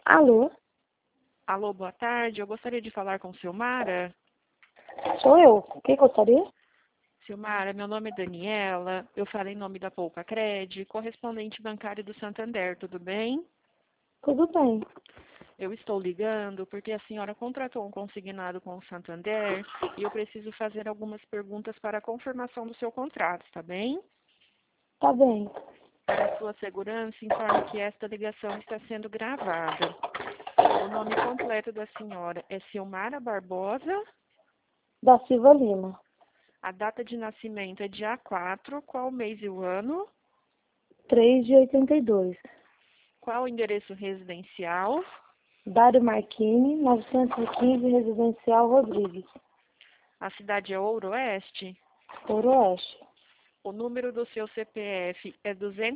Alô, Alô, boa tarde. Eu gostaria de falar com Silmara. sou eu. Quem gostaria? Silmara, meu nome é Daniela. Eu falo em nome da Poupa Cred, correspondente bancário do Santander. Tudo bem? Tudo bem. Eu estou ligando porque a senhora contratou um consignado com o Santander e eu preciso fazer algumas perguntas para a confirmação do seu contrato, tá bem? Tá bem. Para sua segurança, informe que esta ligação está sendo gravada. O nome completo da senhora é Silmara Barbosa. Da Silva Lima. A data de nascimento é dia 4. Qual o mês e o ano? 3 de 82. Qual o endereço residencial? Dário Marchini, 915, Residencial Rodrigues. A cidade é Ouro Oeste? Ooroeste. O número do seu CPF é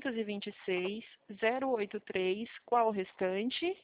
226-083. Qual o restante?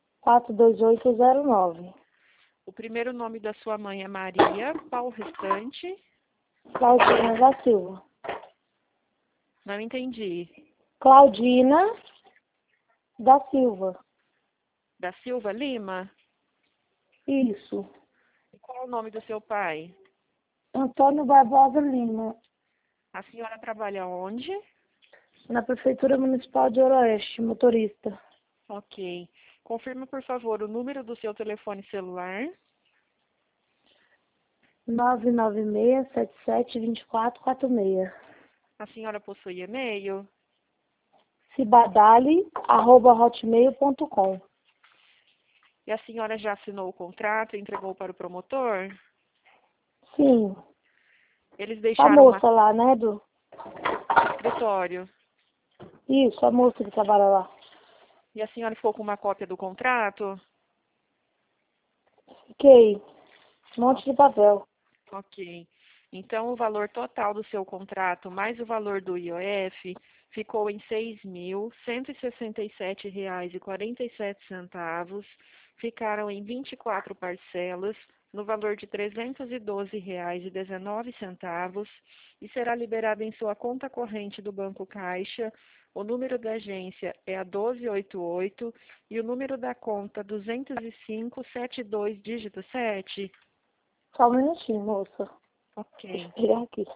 42809. O primeiro nome da sua mãe é Maria. Qual o restante? Claudina da Silva. Não entendi. Claudina da Silva. Da Silva Lima? Isso. E qual o nome do seu pai? Antônio Barbosa Lima. A senhora trabalha onde? Na Prefeitura Municipal de Ooroeste, motorista. Ok. Confirma, por favor, o número do seu telefone celular. 996772446. A senhora possui e-mail? cibadali@hotmail.com. E a senhora já assinou o contrato e entregou para o promotor? Sim. Eles A deixaram uma moça lá, né, escritório. Isso, a moça que trabalha lá. E a senhora ficou com uma cópia do contrato? Fiquei. Um monte de papel. Ok. Então, o valor total do seu contrato, mais o valor do IOF, ficou em R$ 6.167,47. Ficaram em 24 parcelas, no valor de R$ 312,19, e será liberado em sua conta corrente do Banco Caixa. O número da agência é a 1288 e o número da conta 20572, dígito 7. Só um minutinho, moça. Ok. Pegar aqui.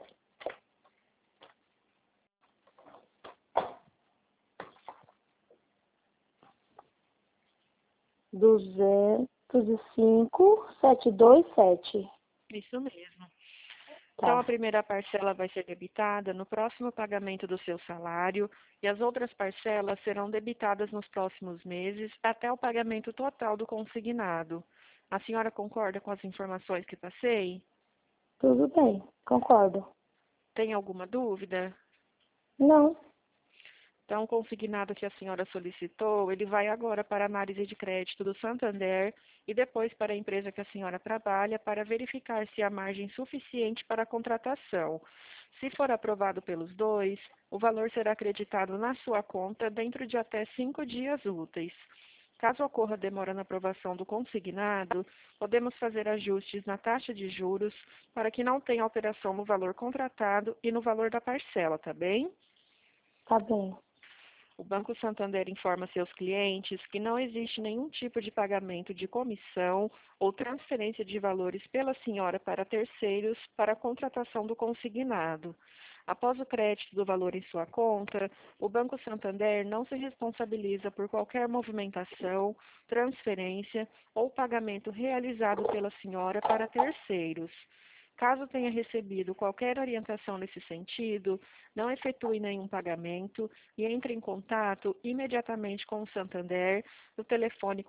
205,727. Isso mesmo. Então, a Tá. primeira parcela vai ser debitada no próximo pagamento do seu salário e as outras parcelas serão debitadas nos próximos meses até o pagamento total do consignado. A senhora concorda com as informações que passei? Tudo bem. Concordo. Tem alguma dúvida? Não. Então, o consignado que a senhora solicitou, ele vai agora para a análise de crédito do Santander e depois para a empresa que a senhora trabalha para verificar se há margem suficiente para a contratação. Se for aprovado pelos dois, o valor será acreditado na sua conta dentro de até 5 dias úteis. Caso ocorra demora na aprovação do consignado, podemos fazer ajustes na taxa de juros para que não tenha alteração no valor contratado e no valor da parcela, tá bem? Tá bem. O Banco Santander informa seus clientes que não existe nenhum tipo de pagamento de comissão ou transferência de valores pela senhora para terceiros para a contratação do consignado. Após o crédito do valor em sua conta, o Banco Santander não se responsabiliza por qualquer movimentação, transferência ou pagamento realizado pela senhora para terceiros. Caso tenha recebido qualquer orientação nesse sentido, não efetue nenhum pagamento e entre em contato imediatamente com o Santander no telefone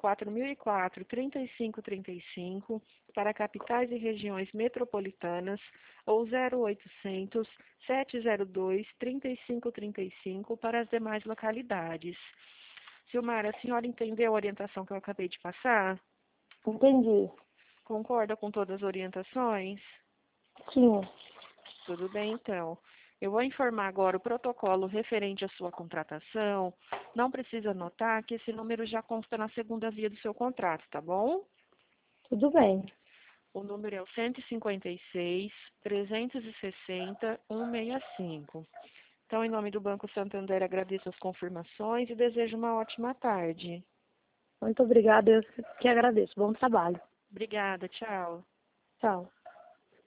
4004-3535 para capitais e regiões metropolitanas ou 0800 702 3535 para as demais localidades. Silmara, a senhora entendeu a orientação que eu acabei de passar? Entendi. Concorda com todas as orientações? Sim. Tudo bem, então. Eu vou informar agora o protocolo referente à sua contratação. Não precisa anotar que esse número já consta na segunda via do seu contrato, tá bom? Tudo bem. O número é o 156-360-165. Então, em nome do Banco Santander, agradeço as confirmações e desejo uma ótima tarde. Muito obrigada, eu que agradeço. Bom trabalho. Obrigada, tchau. Tchau.